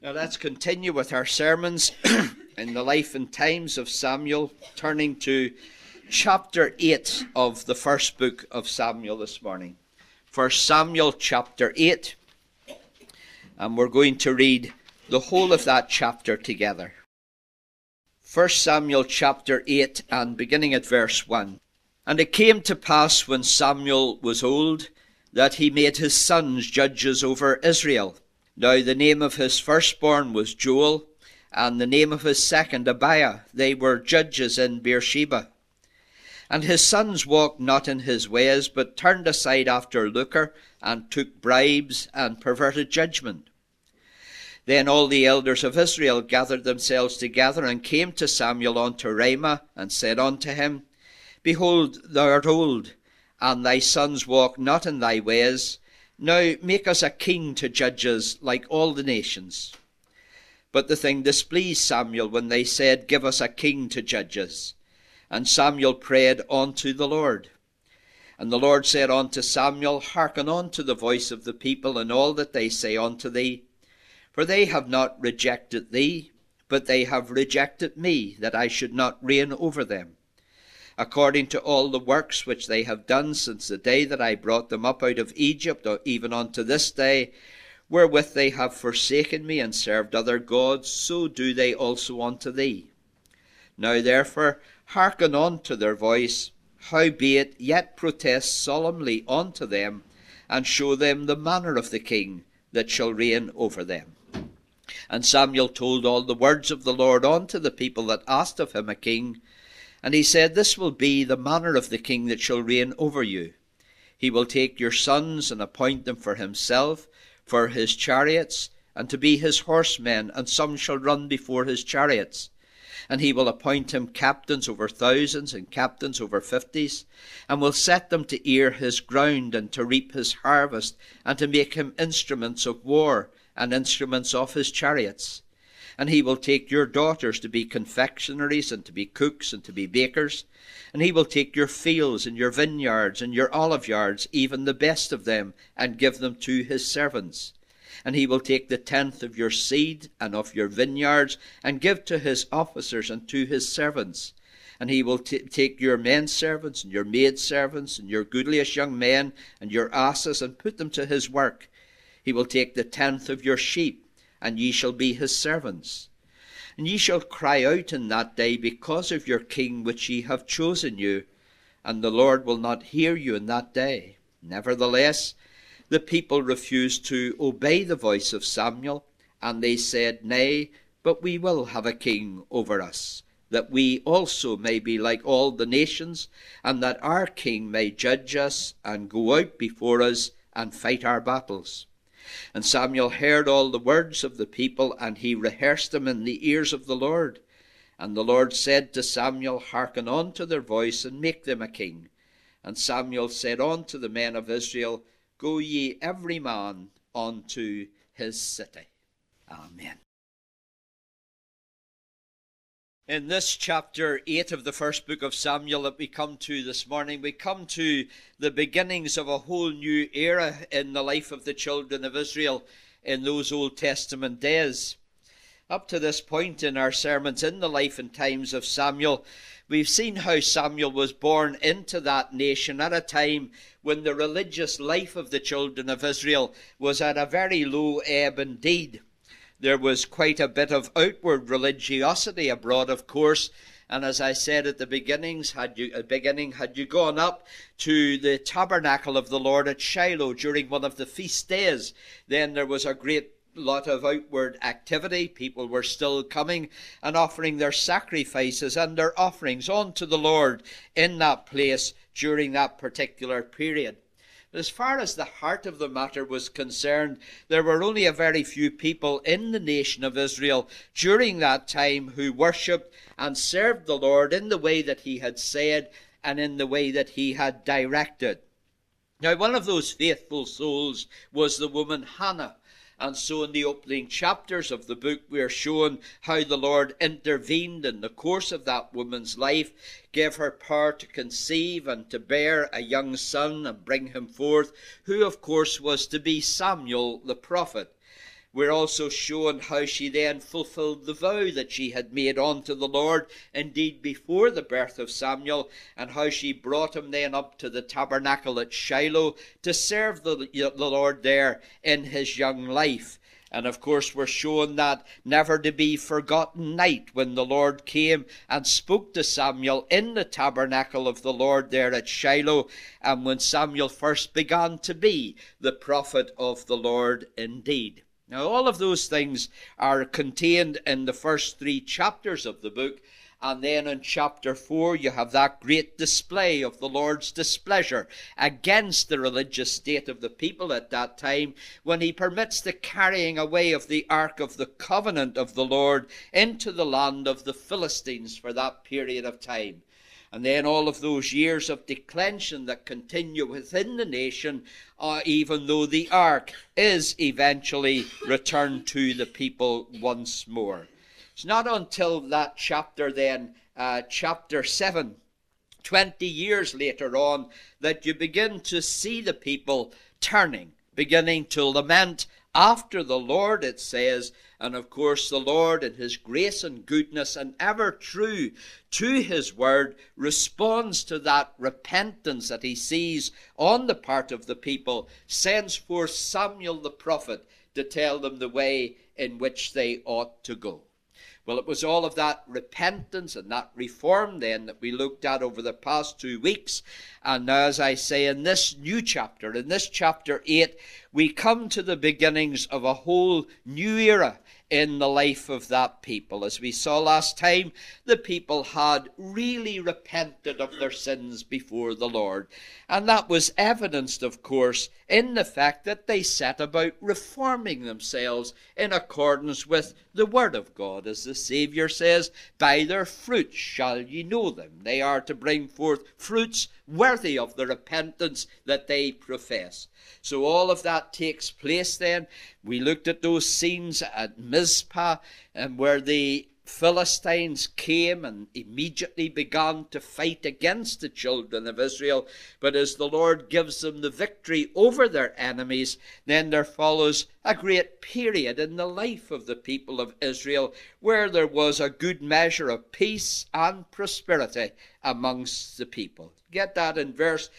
Now let's continue with our sermons in the life and times of Samuel, turning to chapter 8 of the first book of Samuel this morning. 1 Samuel chapter 8, and we're going to read the whole of that chapter together. 1 Samuel chapter 8 and beginning at verse 1. And it came to pass when Samuel was old that he made his sons judges over Israel. Now the name of his firstborn was Joel, and the name of his second Abiah. They were judges in Beersheba. And his sons walked not in his ways, but turned aside after lucre, and took bribes, and perverted judgment. Then all the elders of Israel gathered themselves together, and came to Samuel unto Ramah, and said unto him, Behold, thou art old, and thy sons walk not in thy ways. Now make us a king to judge us like all the nations. But the thing displeased Samuel when they said, Give us a king to judge us. And Samuel prayed unto the Lord. And the Lord said unto Samuel, Hearken unto the voice of the people in all that they say unto thee. For they have not rejected thee, but they have rejected me, that I should not reign over them. According to all the works which they have done since the day that I brought them up out of Egypt, or even unto this day, wherewith they have forsaken me and served other gods, so do they also unto thee. Now therefore hearken unto their voice, howbeit yet protest solemnly unto them, and show them the manner of the king that shall reign over them. And Samuel told all the words of the Lord unto the people that asked of him a king. And he said, This will be the manner of the king that shall reign over you. He will take your sons and appoint them for himself, for his chariots, and to be his horsemen, and some shall run before his chariots. And he will appoint him captains over thousands, and captains over fifties, and will set them to ear his ground, and to reap his harvest, and to make him instruments of war, and instruments of his chariots. And he will take your daughters to be confectionaries, and to be cooks, and to be bakers. And he will take your fields, and your vineyards, and your olive yards, even the best of them, and give them to his servants. And he will take the tenth of your seed, and of your vineyards, and give to his officers, and to his servants. And he will take your men servants, and your maid servants, and your goodliest young men, and your asses, and put them to his work. He will take the tenth of your sheep, and ye shall be his servants. And ye shall cry out in that day because of your king which ye have chosen you, and the Lord will not hear you in that day. Nevertheless, the people refused to obey the voice of Samuel, and they said, Nay, but we will have a king over us, that we also may be like all the nations, and that our king may judge us, and go out before us, and fight our battles. And Samuel heard all the words of the people, and he rehearsed them in the ears of the Lord. And the Lord said to Samuel, Hearken unto their voice, and make them a king. And Samuel said unto the men of Israel, Go ye every man unto his city. Amen. In this chapter 8 of the first book of Samuel that we come to this morning, we come to the beginnings of a whole new era in the life of the children of Israel in those Old Testament days. Up to this point in our sermons in the life and times of Samuel, we've seen how Samuel was born into that nation at a time when the religious life of the children of Israel was at a very low ebb indeed. There was quite a bit of outward religiosity abroad, of course, and as I said at the beginning, had you gone up to the tabernacle of the Lord at Shiloh during one of the feast days, then there was a great lot of outward activity. People were still coming and offering their sacrifices and their offerings unto the Lord in that place during that particular period. As far as the heart of the matter was concerned, there were only a very few people in the nation of Israel during that time who worshipped and served the Lord in the way that he had said and in the way that he had directed. Now, one of those faithful souls was the woman Hannah. And so in the opening chapters of the book, we are shown how the Lord intervened in the course of that woman's life, gave her power to conceive and to bear a young son and bring him forth, who of course was to be Samuel the prophet. We're also shown how she then fulfilled the vow that she had made unto the Lord, indeed before the birth of Samuel, and how she brought him then up to the tabernacle at Shiloh to serve the Lord there in his young life. And of course we're shown that never to be forgotten night when the Lord came and spoke to Samuel in the tabernacle of the Lord there at Shiloh, and when Samuel first began to be the prophet of the Lord indeed. Now all of those things are contained in the first 3 chapters of the book. And then in chapter 4 you have that great display of the Lord's displeasure against the religious state of the people at that time, when he permits the carrying away of the Ark of the Covenant of the Lord into the land of the Philistines for that period of time. And then all of those years of declension that continue within the nation, even though the Ark is eventually returned to the people once more. It's not until that chapter then, chapter 7, 20 years later on, that you begin to see the people turning, beginning to lament after the Lord, it says. And of course the Lord in his grace and goodness, and ever true to his word, responds to that repentance that he sees on the part of the people, sends forth Samuel the prophet to tell them the way in which they ought to go. Well, it was all of that repentance and that reform then that we looked at over the past 2 weeks. And now, as I say, in this new chapter, in this chapter 8, we come to the beginnings of a whole new era in the life of that people. As we saw last time, the people had really repented of their sins before the Lord. And that was evidenced, of course, in the fact that they set about reforming themselves in accordance with the Word of God. As the Saviour says, by their fruits shall ye know them. They are to bring forth fruits worthy of the repentance that they profess. So all of that takes place then. We looked at those scenes at Mizpah, and where the Philistines came and immediately began to fight against the children of Israel. But as the Lord gives them the victory over their enemies, then there follows a great period in the life of the people of Israel where there was a good measure of peace and prosperity amongst the people. Get that in verse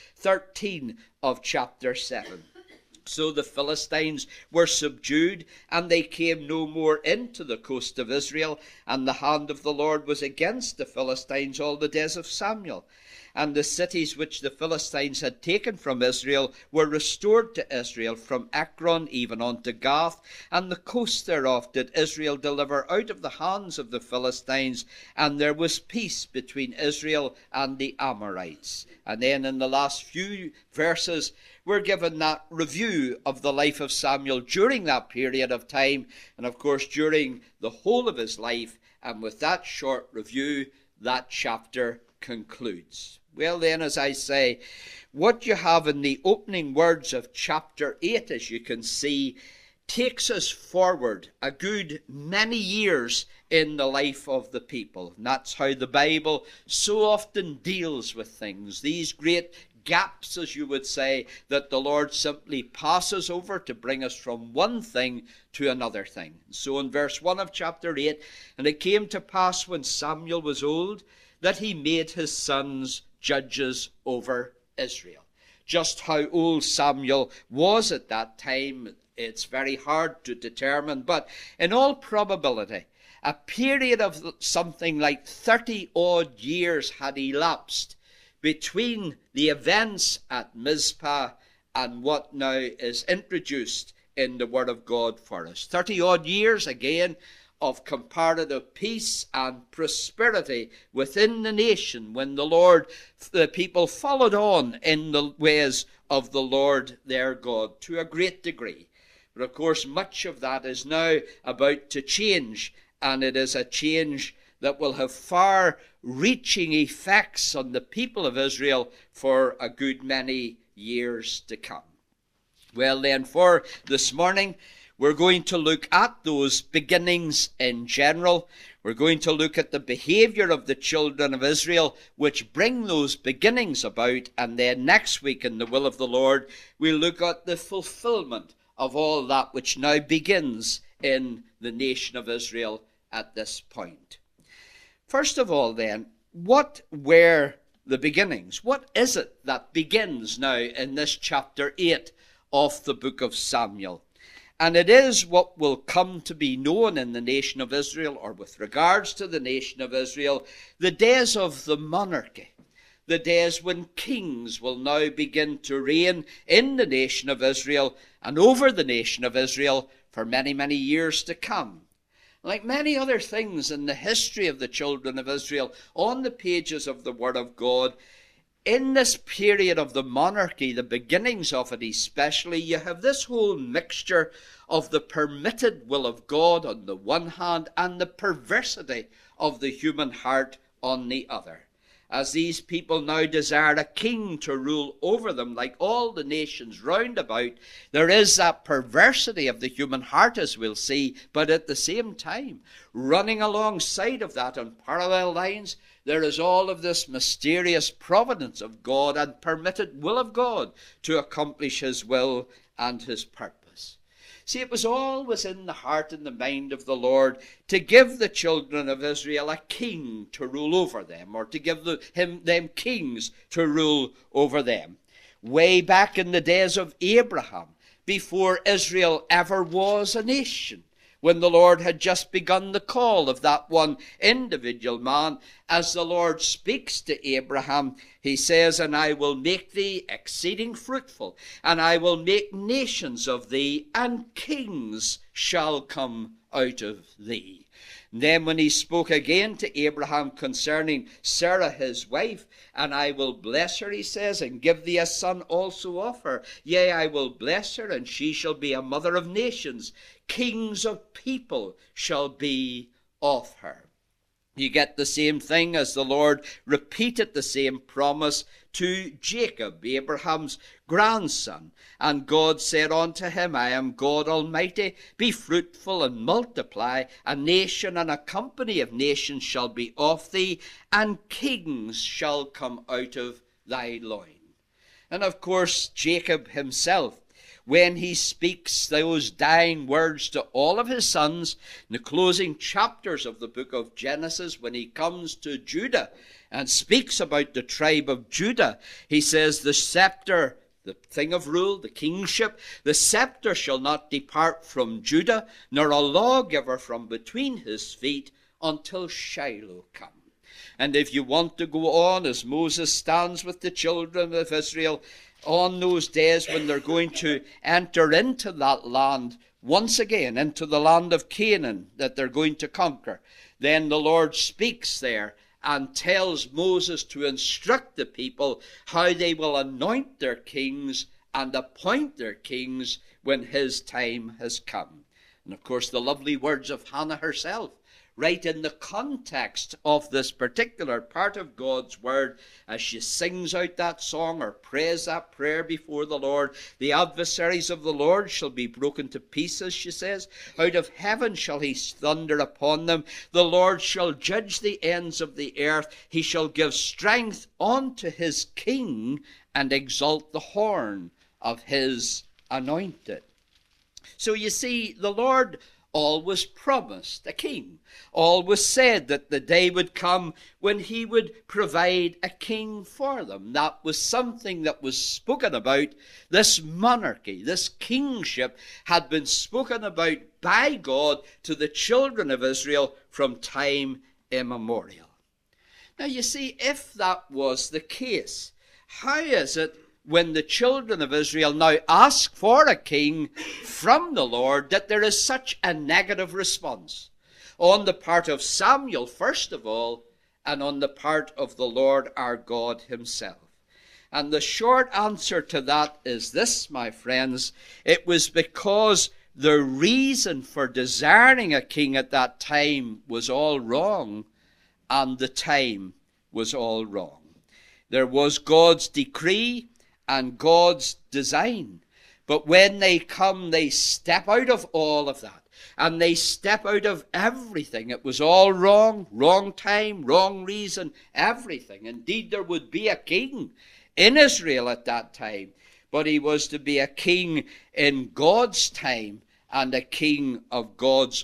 13 of chapter 7. So the Philistines were subdued, and they came no more into the coast of Israel, and the hand of the Lord was against the Philistines all the days of Samuel. And the cities which the Philistines had taken from Israel were restored to Israel, from Ekron even unto Gath, and the coast thereof did Israel deliver out of the hands of the Philistines, and there was peace between Israel and the Amorites. And then in the last few verses, we're given that review of the life of Samuel during that period of time, and of course during the whole of his life. And with that short review, that chapter concludes. Well then, as I say, what you have in the opening words of chapter 8, as you can see, takes us forward a good many years in the life of the people. And that's how the Bible so often deals with things. These great gaps, as you would say, that the Lord simply passes over to bring us from one thing to another thing. So in verse 1 of chapter 8, and it came to pass when Samuel was old, that he made his sons judges over Israel. Just how old Samuel was at that time, it's very hard to determine, but in all probability, a period of something like 30 odd years had elapsed between the events at Mizpah and what now is introduced in the Word of God for us. 30 odd years again of comparative peace and prosperity within the nation when the people followed on in the ways of the Lord their God to a great degree. But of course much of that is now about to change, and it is a change that will have far-reaching effects on the people of Israel for a good many years to come. Well then, for this morning, we're going to look at those beginnings in general. We're going to look at the behavior of the children of Israel which bring those beginnings about, and then next week in the will of the Lord, we'll look at the fulfillment of all that which now begins in the nation of Israel at this point. First of all, then, what were the beginnings? What is it that begins now in this chapter 8 of the book of Samuel? And it is what will come to be known in the nation of Israel, or with regards to the nation of Israel, the days of the monarchy. The days when kings will now begin to reign in the nation of Israel and over the nation of Israel for many, many years to come. Like many other things in the history of the children of Israel, on the pages of the Word of God, in this period of the monarchy, the beginnings of it especially, you have this whole mixture of the permitted will of God on the one hand and the perversity of the human heart on the other. As these people now desire a king to rule over them, like all the nations round about, there is that perversity of the human heart, as we'll see, but at the same time, running alongside of that on parallel lines, there is all of this mysterious providence of God and permitted will of God to accomplish his will and his purpose. See, it was always in the heart and the mind of the Lord to give the children of Israel a king to rule over them, or to give them kings to rule over them. Way back in the days of Abraham, before Israel ever was a nation, when the Lord had just begun the call of that one individual man, as the Lord speaks to Abraham, he says, "And I will make thee exceeding fruitful, and I will make nations of thee, and kings shall come out of thee." And then when he spoke again to Abraham concerning Sarah his wife, "And I will bless her," he says, "and give thee a son also of her. Yea, I will bless her, and she shall be a mother of nations. Kings of people shall be of her." You get the same thing as the Lord repeated the same promise to Jacob, Abraham's grandson. "And God said unto him, I am God Almighty, be fruitful and multiply. A nation and a company of nations shall be of thee, and kings shall come out of thy loin." And of course, Jacob himself, when he speaks those dying words to all of his sons, in the closing chapters of the book of Genesis, when he comes to Judah and speaks about the tribe of Judah, he says, "The scepter," the thing of rule, the kingship, "the scepter shall not depart from Judah, nor a lawgiver from between his feet, until Shiloh come." And if you want to go on, as Moses stands with the children of Israel on those days when they're going to enter into that land once again, into the land of Canaan that they're going to conquer, then the Lord speaks there and tells Moses to instruct the people how they will anoint their kings and appoint their kings when his time has come. And of course, the lovely words of Hannah herself, right in the context of this particular part of God's word, as she sings out that song or prays that prayer before the Lord. "The adversaries of the Lord shall be broken to pieces," she says. "Out of heaven shall he thunder upon them. The Lord shall judge the ends of the earth. He shall give strength unto his king, and exalt the horn of his anointed." So you see, the Lord always promised a king, always said that the day would come when he would provide a king for them. That was something that was spoken about. This monarchy, this kingship, had been spoken about by God to the children of Israel from time immemorial. Now you see, if that was the case, how is it when the children of Israel now ask for a king from the Lord that there is such a negative response on the part of Samuel, first of all, and on the part of the Lord our God himself? And the short answer to that is this, my friends: it was because the reason for desiring a king at that time was all wrong, and the time was all wrong. There was God's decree and God's design. But when they come, they step out of all of that. And they step out of everything. It was all wrong, wrong time, wrong reason, everything. Indeed, there would be a king in Israel at that time. but he was to be a king in God's time and a king of God's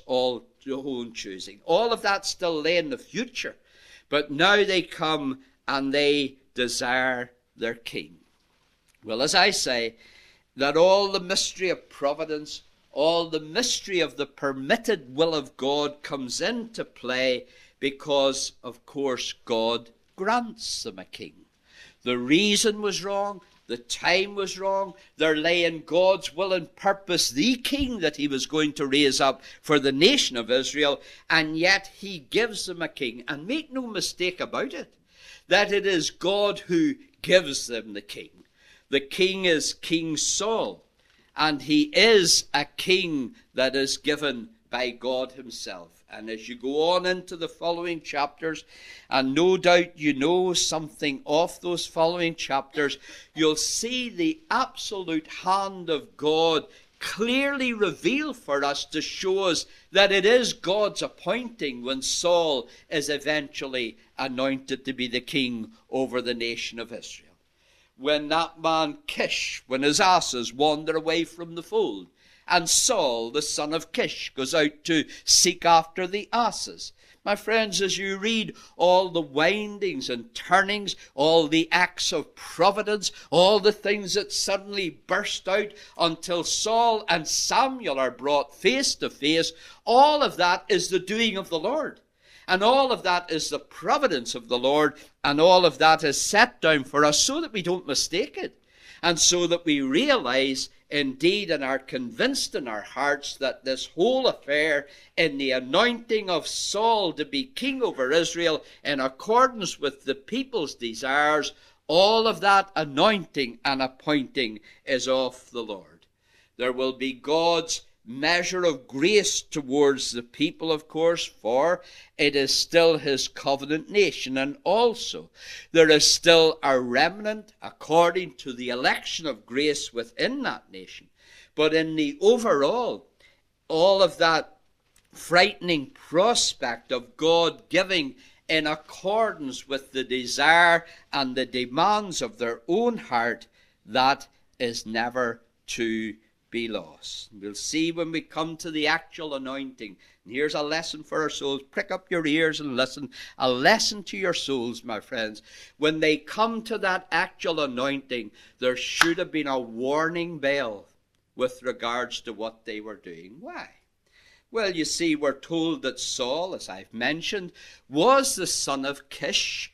own choosing. All of that still lay in the future, but now they come and they desire their king. Well, as I say, that all the mystery of providence, all the mystery of the permitted will of God comes into play because, of course, God grants them a king. The reason was wrong. The time was wrong. There lay in God's will and purpose the king that he was going to raise up for the nation of Israel, and yet he gives them a king. And make no mistake about it, that it is God who gives them the king. The king is King Saul, and he is a king that is given by God himself. And as you go on into the following chapters, and no doubt you know something of those following chapters, you'll see the absolute hand of God clearly revealed for us to show us that it is God's appointing when Saul is eventually anointed to be the king over the nation of Israel. When that man Kish, when his asses wander away from the fold, and Saul, the son of Kish, goes out to seek after the asses. My friends, as you read all the windings and turnings, all the acts of providence, all the things that suddenly burst out until Saul and Samuel are brought face to face, all of that is the doing of the Lord. And all of that is the providence of the Lord, and all of that is set down for us so that we don't mistake it, and so that we realize indeed and are convinced in our hearts that this whole affair in the anointing of Saul to be king over Israel in accordance with the people's desires, all of that anointing and appointing is of the Lord. There will be God's measure of grace towards the people, of course, for it is still his covenant nation, and also there is still a remnant according to the election of grace within that nation. But in the overall, all of that frightening prospect of God giving in accordance with the desire and the demands of their own heart, that is never to be lost. We'll see when we come to the actual anointing. And here's a lesson for our souls. Prick up your ears and listen. A lesson to your souls, my friends. When they come to that actual anointing, there should have been a warning bell with regards to what they were doing. Why? Well, you see, we're told that Saul, as I've mentioned, was the son of Kish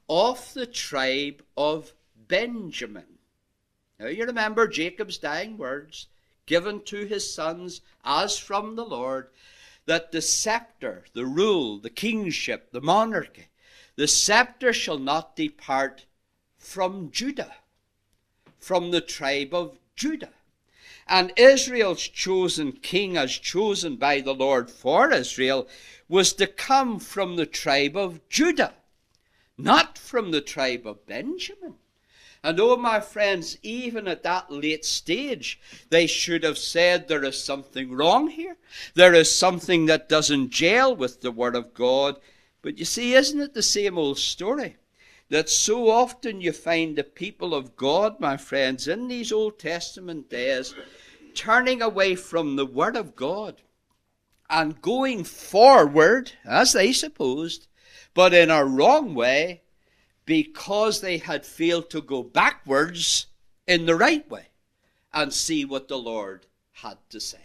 of the tribe of Benjamin. Now you remember Jacob's dying words, given to his sons as from the Lord, that the scepter, the rule, the kingship, the monarchy, the scepter shall not depart from Judah, from the tribe of Judah. And Israel's chosen king, as chosen by the Lord for Israel, was to come from the tribe of Judah, not from the tribe of Benjamin. And oh, my friends, even at that late stage, they should have said there is something wrong here. There is something that doesn't gel with the Word of God. But you see, isn't it the same old story? That so often you find the people of God, my friends, in these Old Testament days, turning away from the Word of God and going forward, as they supposed, but in a wrong way, because they had failed to go backwards in the right way and see what the Lord had to say.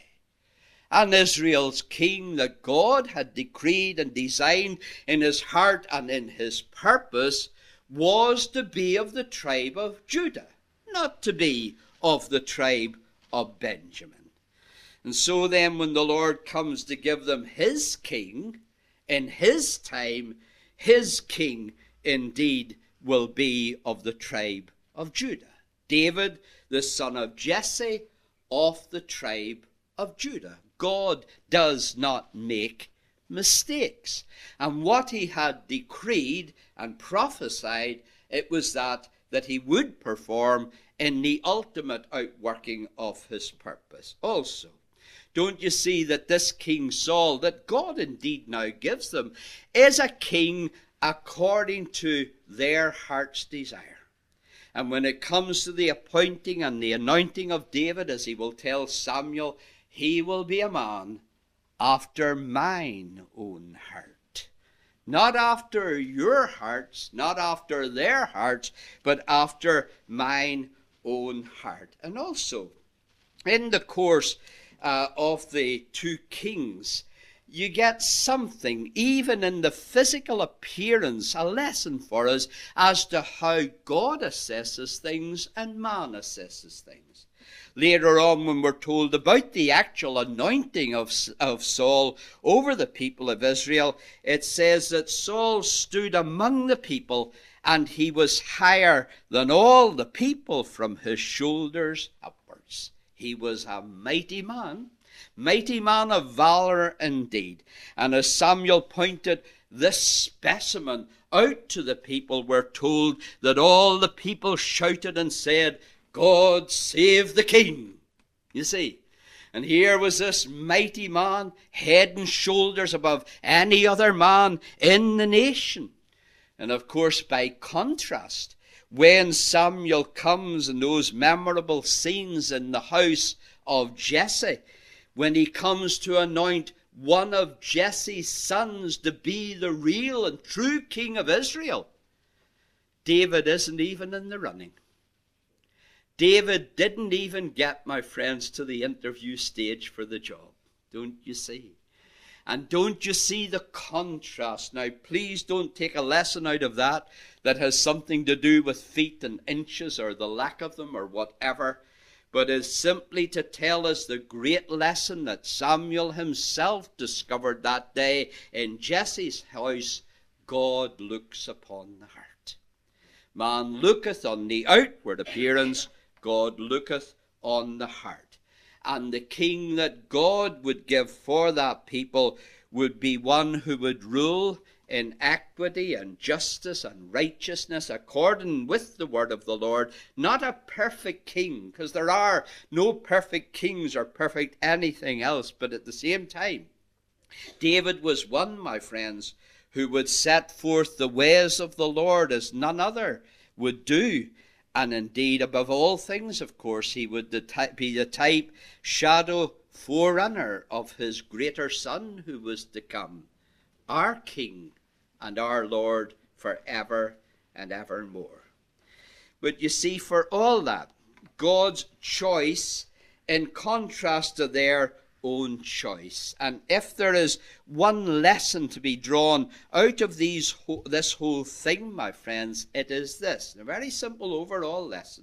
And Israel's king that God had decreed and designed in his heart and in his purpose was to be of the tribe of Judah, not to be of the tribe of Benjamin. And so then when the Lord comes to give them his king, in his time, his king indeed will be of the tribe of Judah. David, the son of Jesse, of the tribe of Judah. God does not make mistakes. And what he had decreed and prophesied, it was that he would perform in the ultimate outworking of his purpose. Also, don't you see that this King Saul, that God indeed now gives them, is a king according to their heart's desire. And when it comes to the appointing and the anointing of David, as he will tell Samuel, he will be a man after mine own heart. Not after your hearts, not after their hearts, but after mine own heart. And also, in the course of the two kings, you get something, even in the physical appearance, a lesson for us as to how God assesses things and man assesses things. Later on, when we're told about the actual anointing of Saul over the people of Israel, it says that Saul stood among the people, and he was higher than all the people from his shoulders upwards. He was a mighty man of valor indeed. And as Samuel pointed this specimen out to the people, we're told that all the people shouted and said, God save the king. You see, and here was this mighty man, head and shoulders above any other man in the nation. And of course, by contrast, when Samuel comes in those memorable scenes in the house of Jesse, when he comes to anoint one of Jesse's sons to be the real and true king of Israel, David isn't even in the running. David didn't even get, my friends, to the interview stage for the job. Don't you see? And don't you see the contrast? Now, please don't take a lesson out of that has something to do with feet and inches or the lack of them or whatever, but is simply to tell us the great lesson that Samuel himself discovered that day in Jesse's house. God looks upon the heart. Man looketh on the outward appearance, God looketh on the heart. And the king that God would give for that people would be one who would rule in equity and justice and righteousness according with the word of the Lord. Not a perfect king, because there are no perfect kings or perfect anything else, but at the same time, David was one, my friends, who would set forth the ways of the Lord as none other would do. And indeed, above all things, of course, he would be the type, shadow, forerunner of his greater Son who was to come, our King and our Lord forever and evermore. But you see, for all that, God's choice in contrast to their own choice. And if there is one lesson to be drawn out of this whole thing, my friends, it is this. A very simple overall lesson.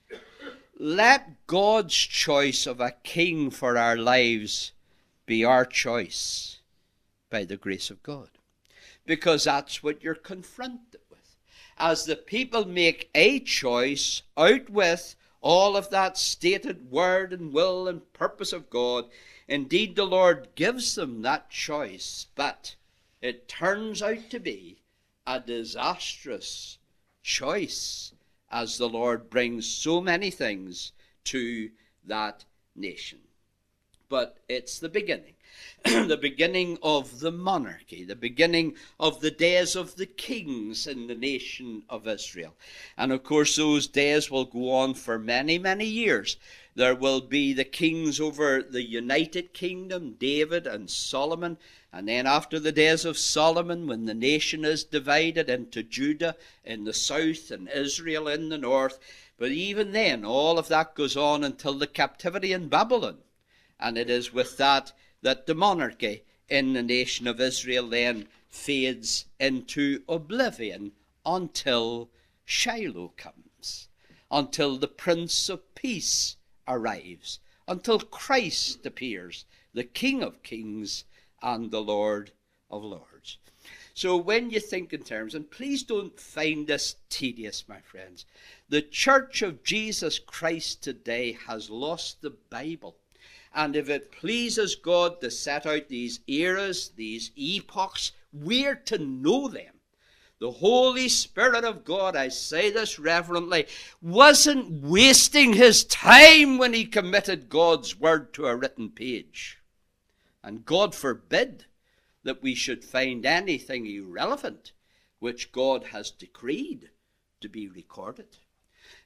Let God's choice of a king for our lives be our choice by the grace of God. Because that's what you're confronted with. As the people make a choice out with all of that stated word and will and purpose of God, indeed the Lord gives them that choice, but it turns out to be a disastrous choice as the Lord brings so many things to that nation. But it's the beginning. The beginning of the monarchy, the beginning of the days of the kings in the nation of Israel. And of course those days will go on for many, many years. There will be the kings over the United Kingdom, David and Solomon. And then after the days of Solomon, when the nation is divided into Judah in the south and Israel in the north. But even then, all of that goes on until the captivity in Babylon. And it is with that the monarchy in the nation of Israel then fades into oblivion until Shiloh comes, until the Prince of Peace arrives, until Christ appears, the King of Kings and the Lord of Lords. So when you think in terms, and please don't find this tedious, my friends, the Church of Jesus Christ today has lost the Bible. And if it pleases God to set out these eras, these epochs, we're to know them. The Holy Spirit of God, I say this reverently, wasn't wasting his time when he committed God's word to a written page. And God forbid that we should find anything irrelevant which God has decreed to be recorded.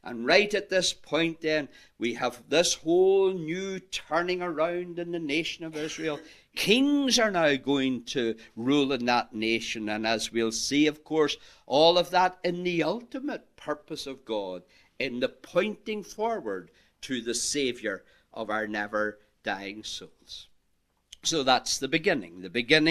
And right at this point then, we have this whole new turning around in the nation of Israel. Kings are now going to rule in that nation. And as we'll see, of course, all of that in the ultimate purpose of God, in the pointing forward to the Savior of our never-dying souls. So that's the beginning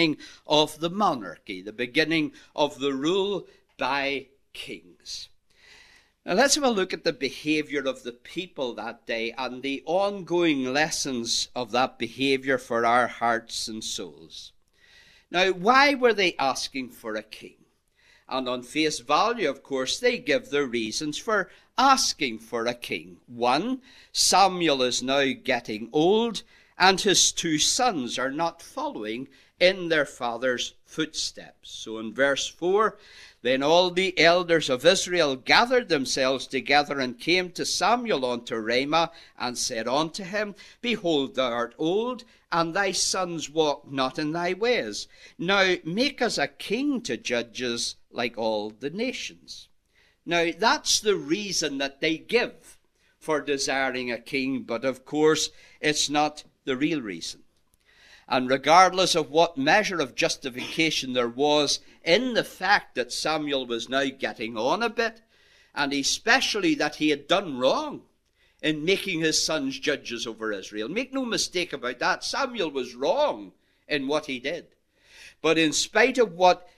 of the monarchy, the beginning of the rule by kings. Now let's have a look at the behavior of the people that day and the ongoing lessons of that behavior for our hearts and souls. Now, why were they asking for a king? And on face value, of course, they give their reasons for asking for a king. One, Samuel is now getting old, and his two sons are not following in their father's footsteps. So in verse 4, then all the elders of Israel gathered themselves together and came to Samuel unto Ramah, and said unto him, Behold, thou art old, and thy sons walk not in thy ways. Now make us a king to judge us like all the nations. Now that's the reason that they give for desiring a king, but of course it's not the real reason. And regardless of what measure of justification there was in the fact that Samuel was now getting on a bit, and especially that he had done wrong in making his sons judges over Israel. Make no mistake about that. Samuel was wrong in what he did. But in spite of what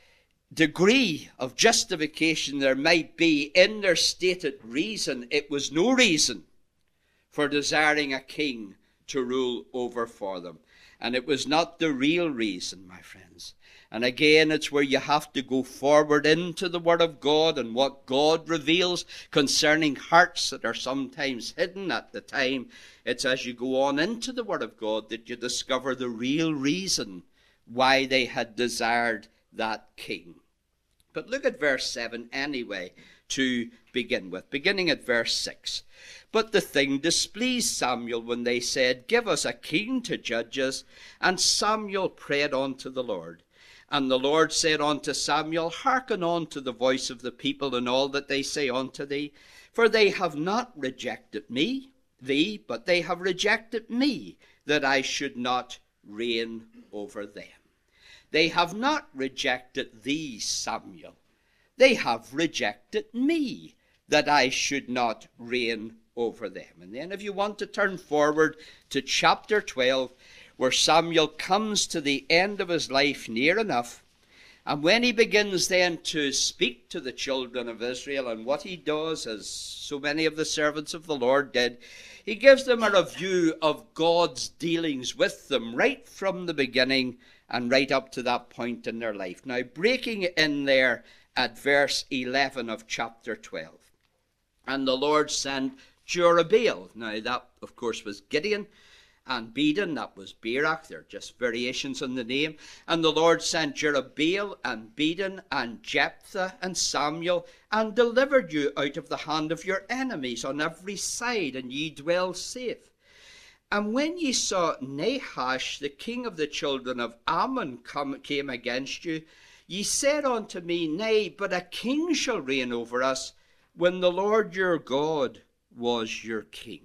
degree of justification there might be in their stated reason, it was no reason for desiring a king to rule over for them. And it was not the real reason, my friends. And again, it's where you have to go forward into the Word of God and what God reveals concerning hearts that are sometimes hidden at the time. It's as you go on into the Word of God that you discover the real reason why they had desired that king. But look at verse 7 anyway to begin with, beginning at verse 6. But the thing displeased Samuel when they said, Give us a king to judge us. And Samuel prayed unto the Lord. And the Lord said unto Samuel, Hearken unto the voice of the people and all that they say unto thee. For they have not rejected thee, but they have rejected me, that I should not reign over them. They have not rejected thee, Samuel. They have rejected me, that I should not reign over them. And then if you want to turn forward to chapter 12, where Samuel comes to the end of his life near enough, and when he begins then to speak to the children of Israel, and what he does, as so many of the servants of the Lord did, he gives them a review of God's dealings with them right from the beginning and right up to that point in their life. Now, breaking in there at verse 11 of chapter 12. And the Lord sent Jerubbaal. Now, that, of course, was Gideon. And Bedan, that was Barak. They're just variations on the name. And the Lord sent Jerubbaal and Bedan and Jephthah and Samuel, and delivered you out of the hand of your enemies on every side, and ye dwell safe. And when ye saw Nahash, the king of the children of Ammon, came against you, ye said unto me, Nay, but a king shall reign over us, when the Lord your God was your king.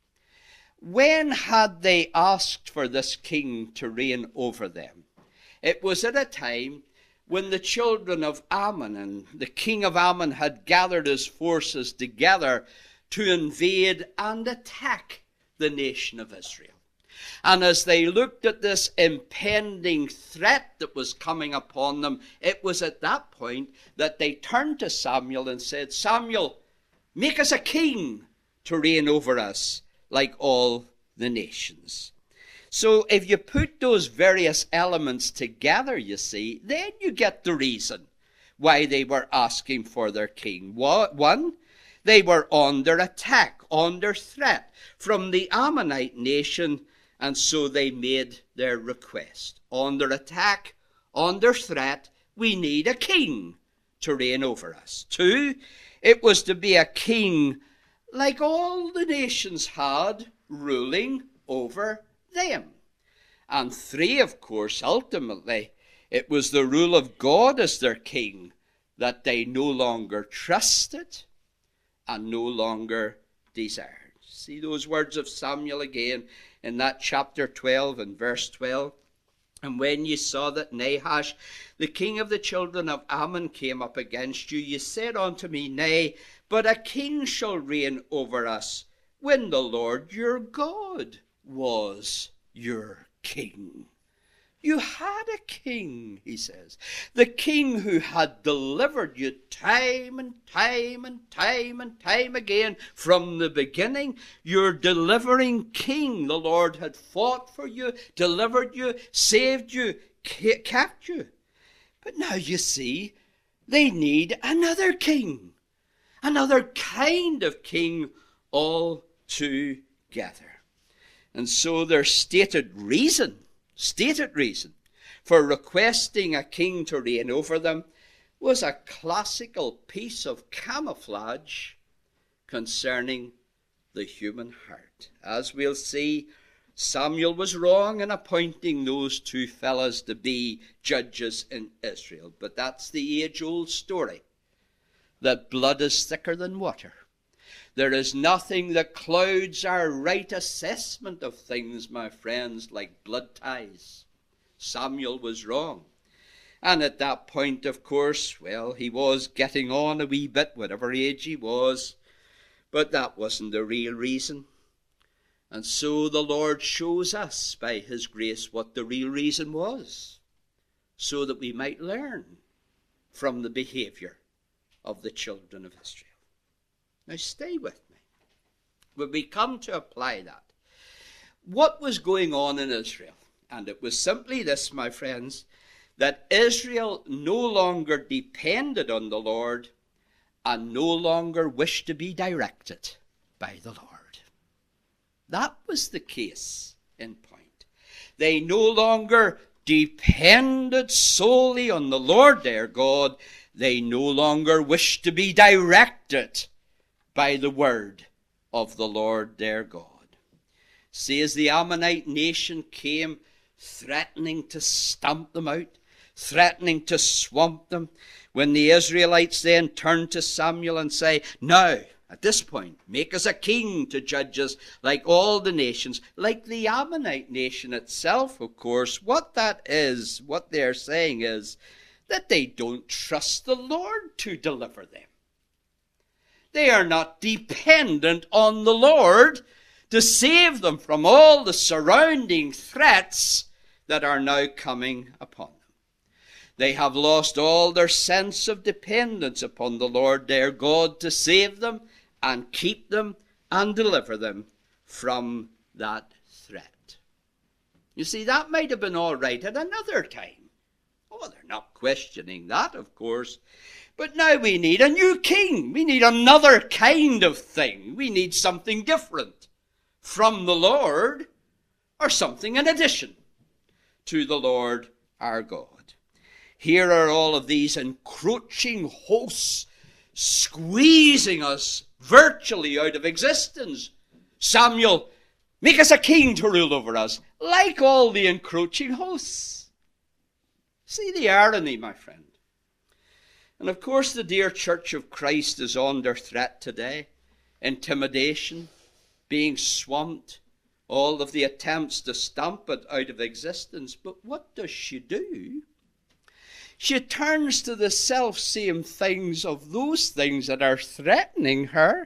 When had they asked for this king to reign over them? It was at a time when the children of Ammon and the king of Ammon had gathered his forces together to invade and attack the nation of Israel. And as they looked at this impending threat that was coming upon them, it was at that point that they turned to Samuel and said, Samuel, make us a king to reign over us like all the nations. So if you put those various elements together, you see, then you get the reason why they were asking for their king. One, they were under attack, under threat from the Ammonite nation, and so they made their request. Under attack, under threat, we need a king to reign over us. Two, it was to be a king like all the nations had, ruling over them. And three, of course, ultimately, it was the rule of God as their king that they no longer trusted and no longer desired. See those words of Samuel again in that chapter 12 and verse 12. And when you saw that Nahash, the king of the children of Ammon, came up against you, you said unto me, Nay, but a king shall reign over us, when the Lord your God was your king. You had a king, he says. The king who had delivered you time and time and time and time again from the beginning. Your delivering king. The Lord had fought for you, delivered you, saved you, kept you. But now you see, they need another king. Another kind of king altogether. And so their stated reason for requesting a king to reign over them was a classical piece of camouflage concerning the human heart. As we'll see, Samuel was wrong in appointing those two fellas to be judges in Israel. But that's the age-old story, that blood is thicker than water. There is nothing that clouds our right assessment of things, my friends, like blood ties. Samuel was wrong. And at that point, of course, well, he was getting on a wee bit, whatever age he was. But that wasn't the real reason. And so the Lord shows us by his grace what the real reason was, so that we might learn from the behavior of the children of Israel. Now stay with me. When we come to apply that, what was going on in Israel? And it was simply this, my friends, that Israel no longer depended on the Lord and no longer wished to be directed by the Lord. That was the case in point. They no longer depended solely on the Lord their God. They no longer wished to be directed by the word of the Lord their God. See, as the Ammonite nation came threatening to stamp them out, threatening to swamp them, when the Israelites then turned to Samuel and say, Now, at this point, make us a king to judge us like all the nations, like the Ammonite nation itself, of course. What they're saying is that they don't trust the Lord to deliver them. They are not dependent on the Lord to save them from all the surrounding threats that are now coming upon them. They have lost all their sense of dependence upon the Lord their God to save them and keep them and deliver them from that threat. You see, that might have been all right at another time. Oh, they're not questioning that, of course. But now we need a new king. We need another kind of thing. We need something different from the Lord, or something in addition to the Lord our God. Here are all of these encroaching hosts squeezing us virtually out of existence. Samuel, make us a king to rule over us, like all the encroaching hosts. See the irony, my friend. And of course the dear Church of Christ is under threat today. Intimidation, being swamped, all of the attempts to stamp it out of existence. But what does she do? She turns to the self-same things of those things that are threatening her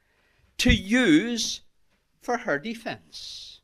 to use for her defense.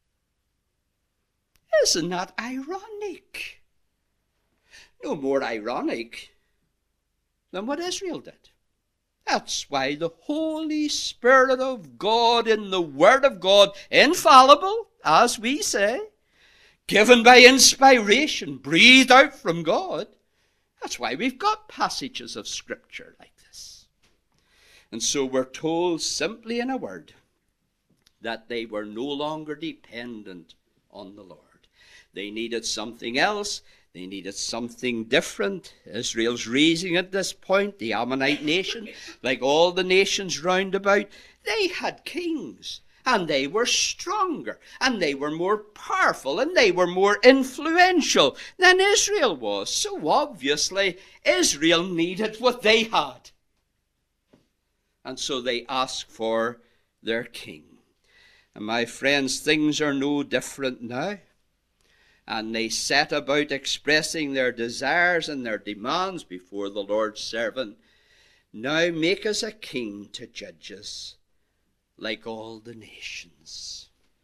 Isn't that ironic? No more ironic than what Israel did. That's why the Holy Spirit of God in the Word of God, infallible, as we say, given by inspiration, breathed out from God. That's why we've got passages of Scripture like this. And so we're told simply in a word that they were no longer dependent on the Lord. They needed something else. They needed something different. Israel's raising at this point, the Ammonite nation, like all the nations round about, they had kings. And they were stronger, and they were more powerful, and they were more influential than Israel was. So obviously, Israel needed what they had. And so they ask for their king. And my friends, things are no different now. And they set about expressing their desires and their demands before the Lord's servant. Now make us a king to judge us like all the nations.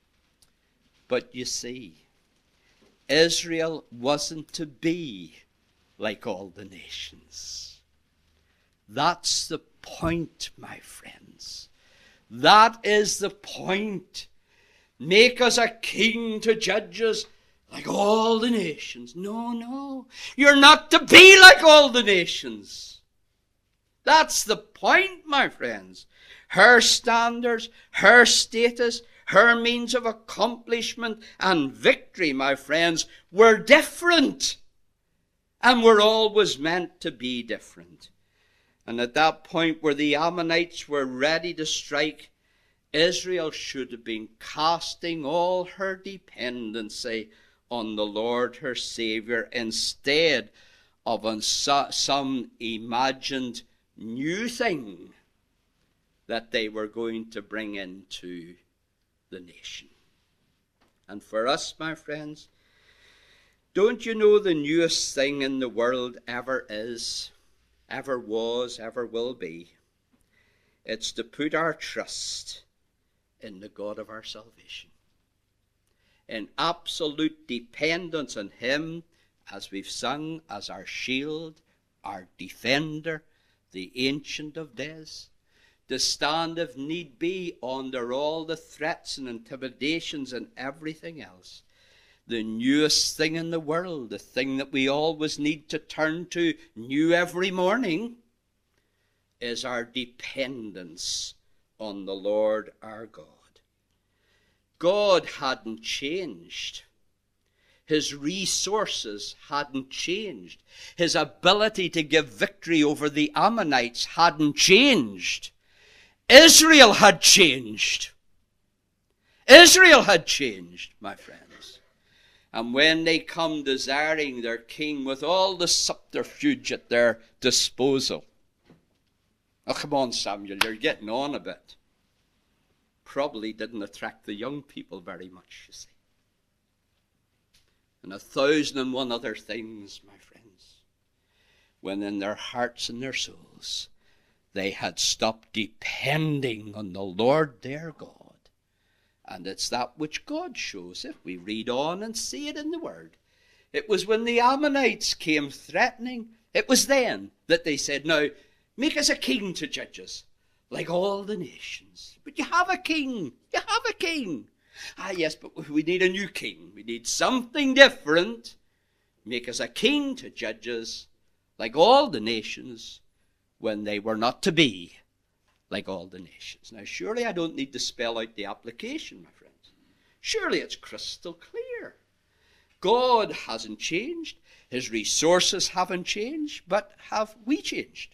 But you see, Israel wasn't to be like all the nations. That's the point, my friends. That is the point. Make us a king to judge us like all the nations. No, no. You're not to be like all the nations. That's the point, my friends. Her standards, her status, her means of accomplishment and victory, my friends, were different. And were always meant to be different. And at that point where the Ammonites were ready to strike, Israel should have been casting all her dependency on the Lord her Savior instead of on some imagined new thing that they were going to bring into the nation. And for us, my friends, don't you know the newest thing in the world ever is, ever was, ever will be? It's to put our trust in the God of our salvation. In absolute dependence on Him, as we've sung, as our shield, our defender, the Ancient of Days. To stand, if need be, under all the threats and intimidations and everything else. The newest thing in the world, the thing that we always need to turn to new every morning, is our dependence on the Lord our God. God hadn't changed. His resources hadn't changed. His ability to give victory over the Ammonites hadn't changed. Israel had changed. Israel had changed, my friends. And when they come desiring their king with all the subterfuge at their disposal. Oh, come on, Samuel, you're getting on a bit. Probably didn't attract the young people very much, you see. And 1,001 other things, my friends, when in their hearts and their souls they had stopped depending on the Lord their God. And it's that which God shows if we read on and see it in the Word. It was when the Ammonites came threatening, it was then that they said, now, make us a king to judge us, like all the nations. But you have a king. You have a king. Ah, yes, but we need a new king. We need something different. Make us a king to judge us, like all the nations, when they were not to be like all the nations. Now, surely I don't need to spell out the application, my friends. Surely it's crystal clear. God hasn't changed. His resources haven't changed. But have we changed?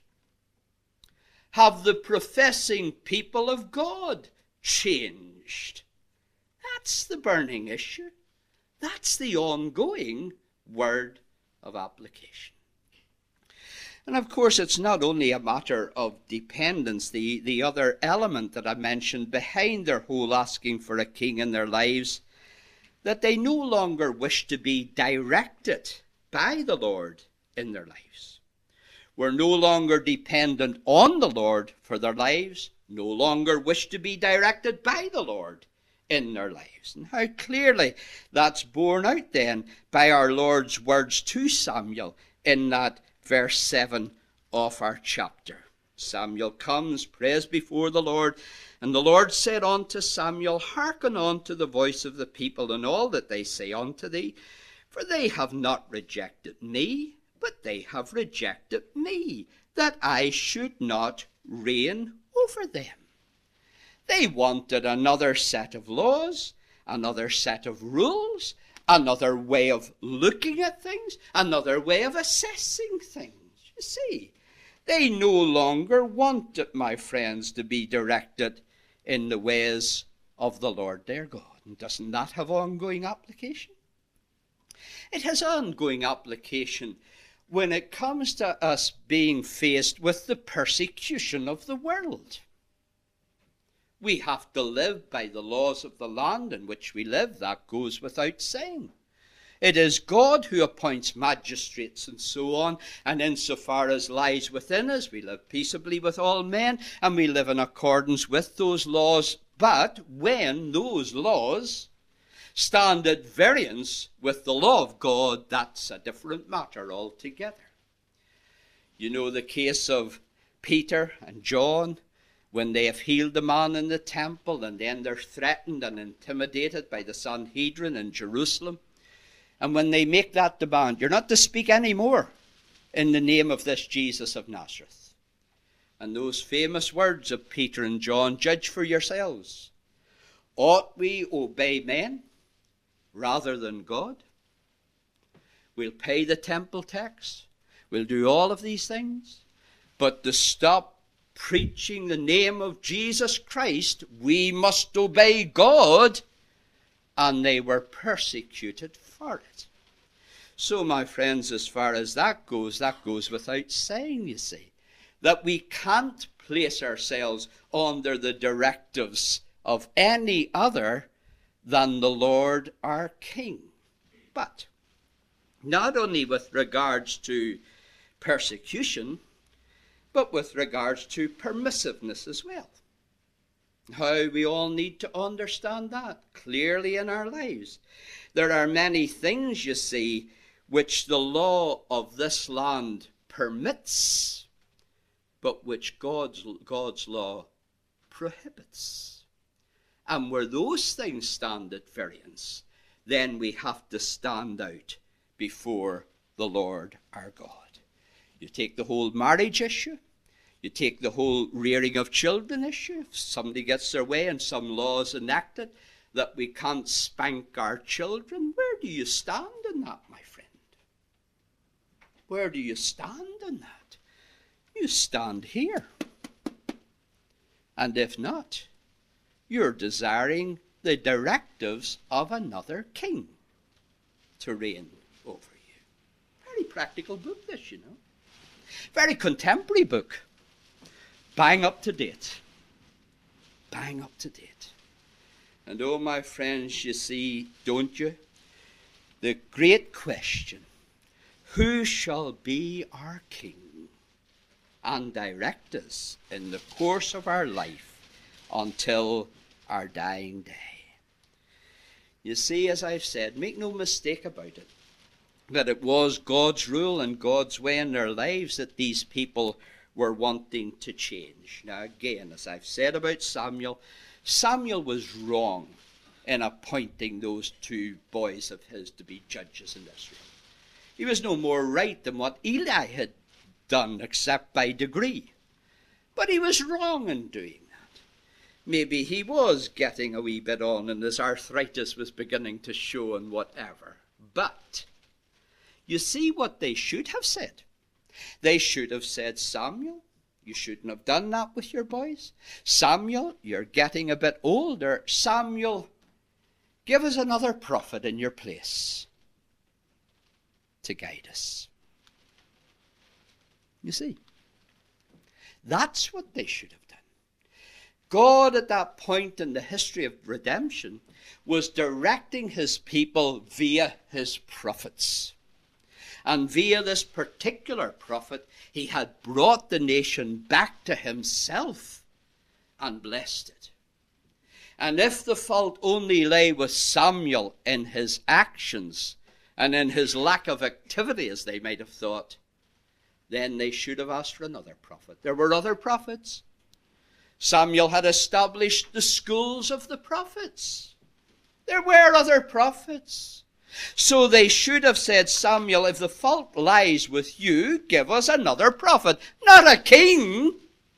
Have the professing people of God changed? That's the burning issue. That's the ongoing word of application. And of course, it's not only a matter of dependence, the other element that I mentioned behind their whole asking for a king in their lives, that they no longer wish to be directed by the Lord in their lives. We're no longer dependent on the Lord for their lives, no longer wish to be directed by the Lord in their lives. And how clearly that's borne out then by our Lord's words to Samuel in that verse 7 of our chapter. Samuel comes, prays before the Lord, and the Lord said unto Samuel, hearken unto the voice of the people and all that they say unto thee, for they have not rejected me, but they have rejected me, that I should not reign over them. They wanted another set of laws, another set of rules, another way of looking at things, another way of assessing things. You see, they no longer wanted, my friends, to be directed in the ways of the Lord their God. And doesn't that have ongoing application? It has ongoing application when it comes to us being faced with the persecution of the world. We have to live by the laws of the land in which we live. That goes without saying. It is God who appoints magistrates and so on, and insofar as lies within us, we live peaceably with all men, and we live in accordance with those laws. But when those laws stand at variance with the law of God, that's a different matter altogether. You know the case of Peter and John, when they have healed the man in the temple, and then they're threatened and intimidated by the Sanhedrin in Jerusalem. And when they make that demand, you're not to speak any more in the name of this Jesus of Nazareth. And those famous words of Peter and John, judge for yourselves. Ought we obey men rather than God? We'll pay the temple tax. We'll do all of these things. But to stop preaching the name of Jesus Christ, we must obey God. And they were persecuted for it. So, my friends, as far as that goes without saying, you see, that we can't place ourselves under the directives of any other than the Lord our King. But not only with regards to persecution, but with regards to permissiveness as well. How we all need to understand that clearly in our lives. There are many things, you see, which the law of this land permits, but which God's law prohibits. And where those things stand at variance, then we have to stand out before the Lord our God. You take the whole marriage issue. You take the whole rearing of children issue. If somebody gets their way and some laws enacted that we can't spank our children, where do you stand in that, my friend? Where do you stand in that? You stand here. And if not, you're desiring the directives of another king to reign over you. Very practical book, this, you know. Very contemporary book. Bang up to date. Bang up to date. And oh, my friends, you see, don't you? The great question, who shall be our king and direct us in the course of our life until our dying day? You see, as I've said, make no mistake about it, that it was God's rule and God's way in their lives that these people were wanting to change. Now again, as I've said about Samuel, Samuel was wrong in appointing those two boys of his to be judges in Israel. He was no more right than what Eli had done, except by degree. But he was wrong in doing that. Maybe he was getting a wee bit on and his arthritis was beginning to show and whatever. But you see what they should have said. They should have said, Samuel, you shouldn't have done that with your boys. Samuel, you're getting a bit older. Samuel, give us another prophet in your place to guide us. You see, that's what they should have done. God at that point in the history of redemption was directing his people via his prophets. And via this particular prophet, he had brought the nation back to himself and blessed it. And if the fault only lay with Samuel in his actions and in his lack of activity, as they might have thought, then they should have asked for another prophet. There were other prophets. Samuel had established the schools of the prophets. There were other prophets. So they should have said, Samuel, if the fault lies with you, give us another prophet, not a king.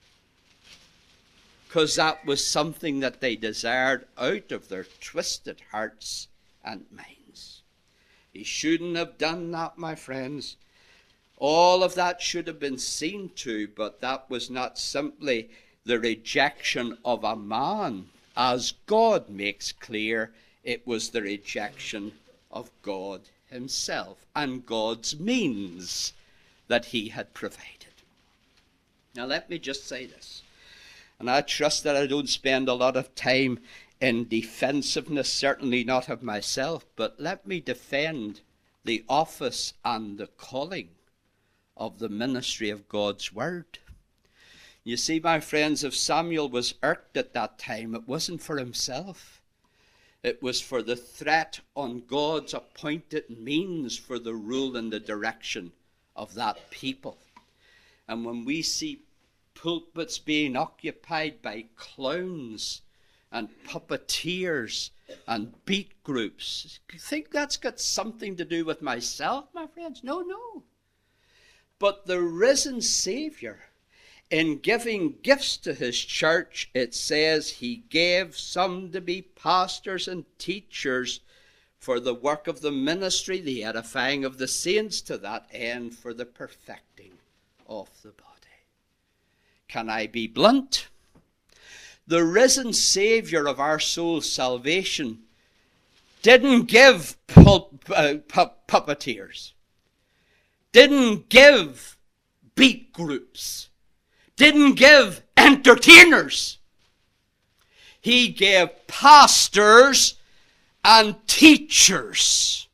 Because that was something that they desired out of their twisted hearts and minds. He shouldn't have done that, my friends. All of that should have been seen to, but that was not simply the rejection of a man. As God makes clear, it was the rejection of God himself and God's means that he had provided. Now let me just say this. And I trust that I don't spend a lot of time in defensiveness, certainly not of myself, but let me defend the office and the calling of the ministry of God's word. You see, my friends, if Samuel was irked at that time, it wasn't for himself. It was for the threat on God's appointed means for the rule and the direction of that people. And when we see pulpits being occupied by clowns and puppeteers and beat groups, you think that's got something to do with myself, my friends? No, no. But the risen Savior, in giving gifts to his church, it says he gave some to be pastors and teachers for the work of the ministry, the edifying of the saints, to that end, for the perfecting of the body. Can I be blunt? The risen Savior of our soul's salvation didn't give puppeteers, didn't give beat groups, didn't give entertainers. He gave pastors and teachers.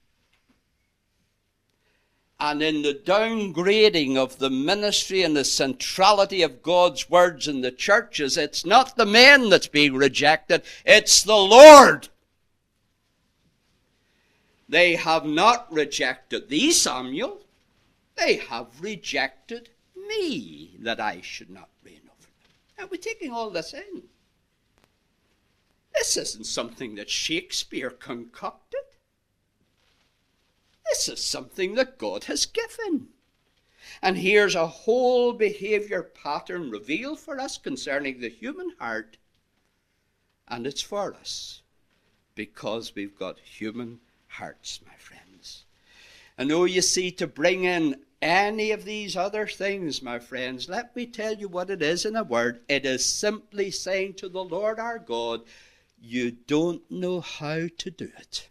And in the downgrading of the ministry and the centrality of God's words in the churches, it's not the men that's being rejected, it's the Lord. They have not rejected thee, Samuel. They have rejected me, that I should not reign over them. Now we're taking all this in. This isn't something that Shakespeare concocted. This is something that God has given. And here's a whole behavior pattern revealed for us concerning the human heart. And it's for us because we've got human hearts, my friends. And oh, you see, to bring in any of these other things, my friends, let me tell you what it is in a word. It is simply saying to the Lord our God, you don't know how to do it.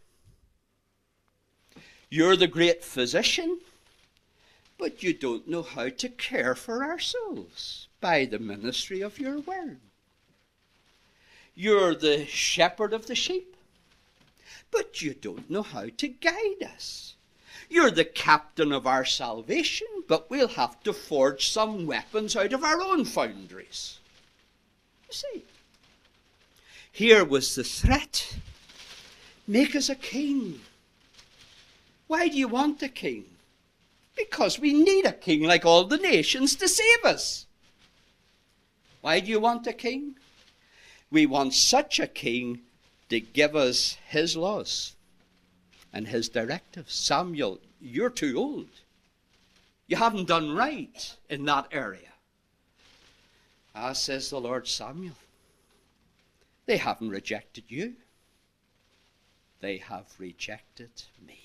You're the great physician, but you don't know how to care for our souls by the ministry of your word. You're the shepherd of the sheep, but you don't know how to guide us. You're the captain of our salvation, but we'll have to forge some weapons out of our own foundries. You see, here was the threat. Make us a king. Why do you want a king? Because we need a king like all the nations to save us. Why do you want a king? We want such a king to give us his laws and his directives. Samuel, you're too old. You haven't done right in that area. Ah, says the Lord, Samuel, they haven't rejected you. They have rejected me.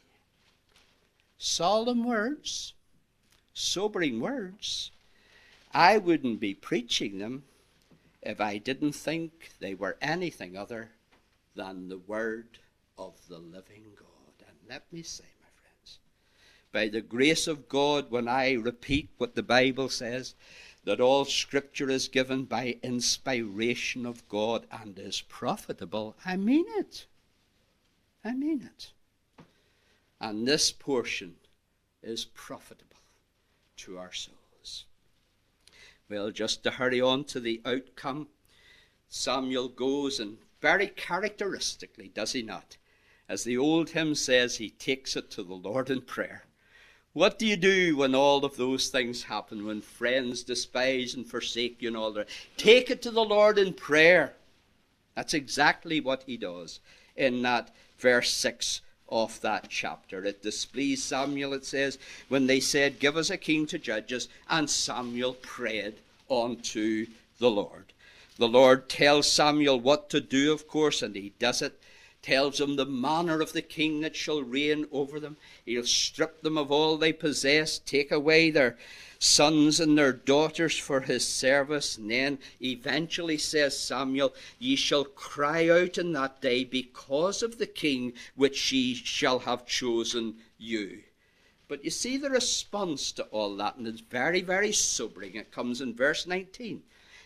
Solemn words, sobering words. I wouldn't be preaching them if I didn't think they were anything other than the word of the living God. And let me say, my friends, by the grace of God, when I repeat what the Bible says, that all Scripture is given by inspiration of God and is profitable, I mean it. I mean it. And this portion is profitable to our souls. Well, just to hurry on to the outcome, Samuel goes, and very characteristically, does he not? As the old hymn says, he takes it to the Lord in prayer. What do you do when all of those things happen, when friends despise and forsake you and all that? Take it to the Lord in prayer. That's exactly what he does in that verse 6 of that chapter. It displeased Samuel, it says, when they said, give us a king to judge us, and Samuel prayed unto the Lord. The Lord tells Samuel what to do, of course, and he does it. Tells him the manner of the king that shall reign over them. He'll strip them of all they possess, take away their sons and their daughters for his service. And then eventually says Samuel, ye shall cry out in that day because of the king which ye shall have chosen you. But you see the response to all that, and it's very, very sobering. It comes in verse 19.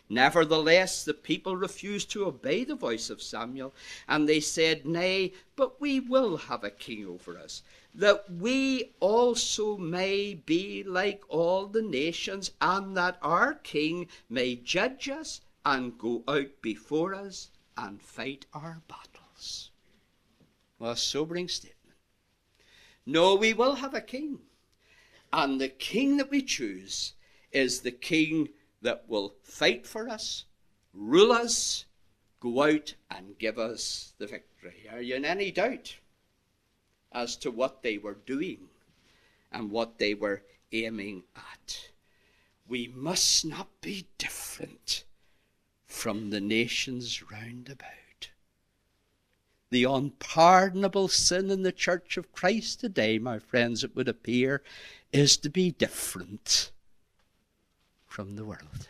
Nevertheless, the people refused to obey the voice of Samuel, and they said, Nay, but we will have a king over us, that we also may be like all the nations, and that our king may judge us and go out before us and fight our battles. Well, a sobering statement. No, we will have a king. And the king that we choose is the king that will fight for us, rule us, go out and give us the victory. Are you in any doubt as to what they were doing and what they were aiming at? We must not be different from the nations round about. The unpardonable sin in the Church of Christ today, my friends, it would appear, is to be different from the world.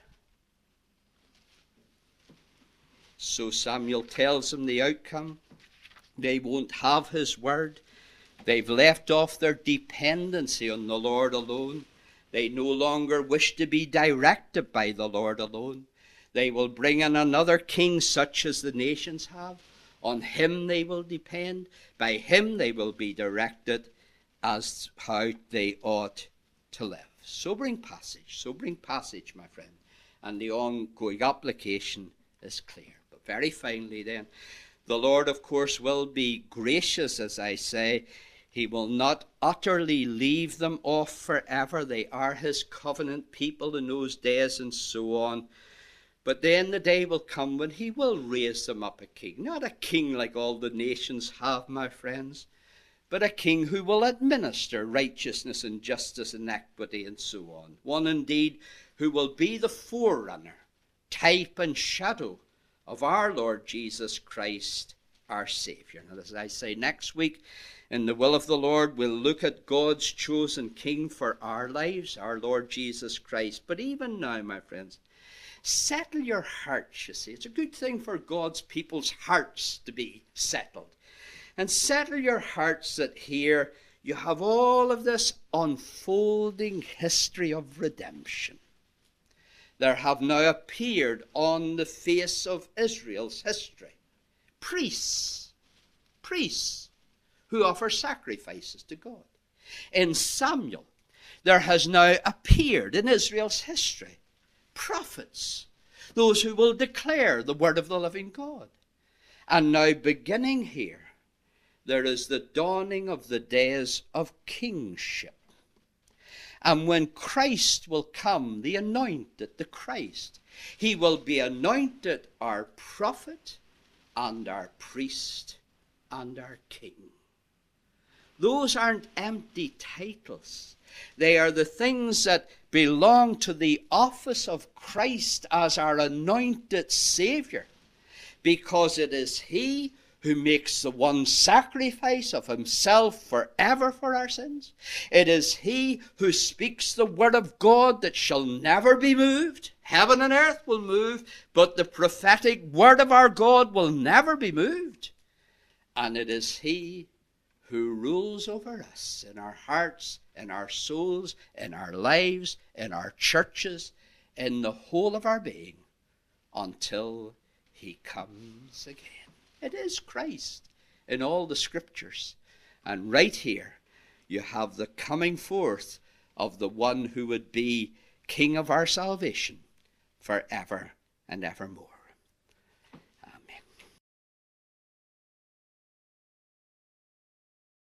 So Samuel tells them the outcome. They won't have his word. They've left off their dependency on the Lord alone. They no longer wish to be directed by the Lord alone. They will bring in another king such as the nations have. On him they will depend. By him they will be directed as how they ought to live. Sobering passage, my friend. And the ongoing application is clear. But very finally then, the Lord, of course, will be gracious, as I say. He will not utterly leave them off forever. They are his covenant people in those days and so on. But then the day will come when he will raise them up a king. Not a king like all the nations have, my friends, but a king who will administer righteousness and justice and equity and so on. One indeed who will be the forerunner, type and shadow of our Lord Jesus Christ, our Saviour. And as I say, next week, in the will of the Lord, we'll look at God's chosen king for our lives, our Lord Jesus Christ. But even now, my friends, settle your hearts, you see. It's a good thing for God's people's hearts to be settled. And settle your hearts that here you have all of this unfolding history of redemption. There have now appeared on the face of Israel's history priests who offer sacrifices to God. In Samuel, there has now appeared in Israel's history prophets, those who will declare the word of the living God. And now beginning here, there is the dawning of the days of kingship. And when Christ will come, the anointed, the Christ, he will be anointed our prophet and our priest and our king. Those aren't empty titles. They are the things that belong to the office of Christ as our anointed Saviour, because it is he who makes the one sacrifice of himself forever for our sins. It is he who speaks the word of God that shall never be moved. Heaven and earth will move, but the prophetic word of our God will never be moved. And it is he who rules over us in our hearts, in our souls, in our lives, in our churches, in the whole of our being, until he comes again. It is Christ in all the scriptures. And right here, you have the coming forth of the one who would be King of our salvation forever and evermore.